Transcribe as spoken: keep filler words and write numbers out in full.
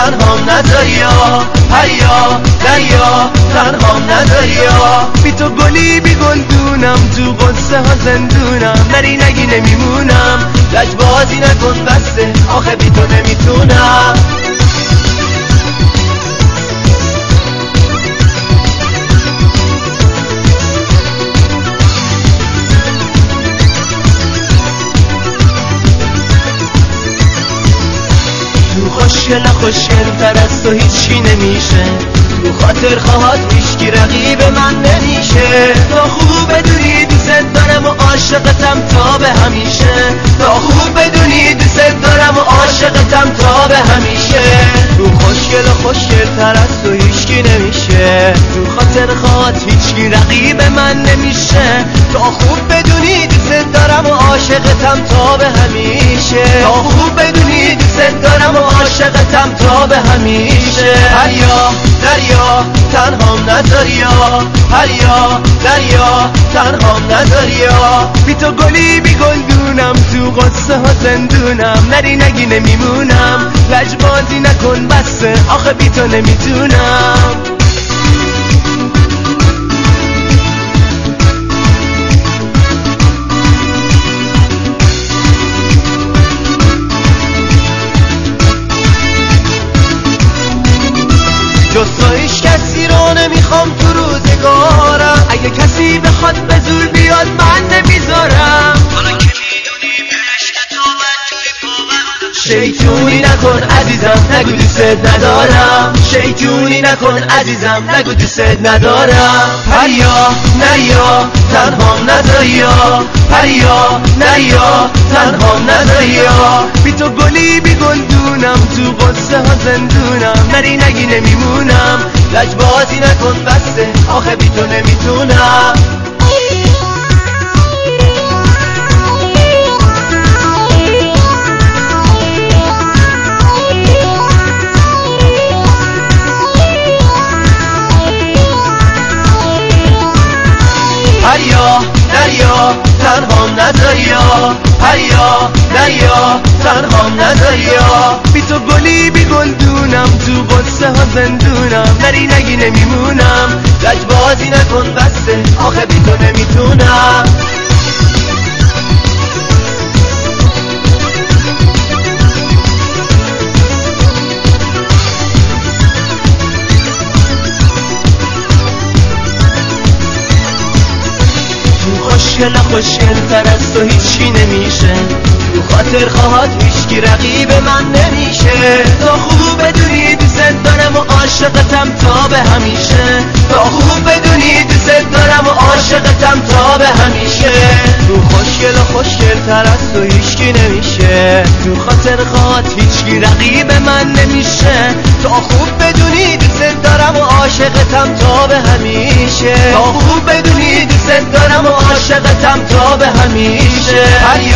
تنهام نذاری یا هریا دریا تنهام نذاری یا بی تو گلی بی گلدونم تو قصه ها زندونم نری نگی نمیمونم لجبازی نکن بسته آخه بی تو نمیتونم خوشگل خوشگل تر از تو هیچی نمیشه تو خاطر خواهد هیچکی رقیب من نمیشه تا خوب بدونی دوست دارم و عاشقتم تا به همیشه تا خوب بدونی دوست دارم و عاشقتم تا به همیشه تو خوشگل خوشگل تر از تو هیچکی نمیشه تو خاطر خواهد هیچکی رقیب من نمیشه تا خوب بدونی دوست دارم و عاشقتم تا به همیشه تا خوب بدونی دوست دارم و عاشقتم تا به همیشه هریا دریا تنهام نذاری یا هریا دریا تنهام نذاری یا بی تو گلی بی گلدونم تو قصه ها زندونم نری نگی نمیمونم لجبازی نکن بسه آخه بی تو نمیتونم جز تو هیچ کسی رو نمیخوام تو روزگارم اگه کسی بخواد به زور بیاد من نمیذارم حالا که میدونی عشق تو من توی باورم شیطونی نکن عزیزم نگو دوست ندارم شیطونی نکن عزیزم نگو دوست ندارم هریا نریا تنهام نذاری یا هریا نریا تنهام نذاری یا بی تو گلی بی گلدونم تو قصه ها زندونم نری نگی نمیمونم لجبازی نکن بسته آخه بی تو نمیتونم هریا دریا تنهام نذاری یا هریا دریا تنهام نذاری یا بی تو گلی بی گلدونم تو قصه ها زندونم نری نگی نمیمونم لجبازی نکن بسته آخه بی تو نمیتونم خوشگل خوشگل تر از تو هیچی نمیشه تو خاطر خواهد هیچکی رقیب من نمیشه تا خوب بدونی دوست دارم و عاشقتم تا به همیشه تا خوب بدونی دوست دارم و عاشقتم تا به همیشه تو خوشگل خوشگل تر از تو هیچکی نمیشه تو خاطر خواهد هیچکی رقیب من نمیشه تا خوب بدونی دوست دارم و عاشقتم تا به همیشه تا خوب بدونی دوست دارم و عاشقتم تا به همیشه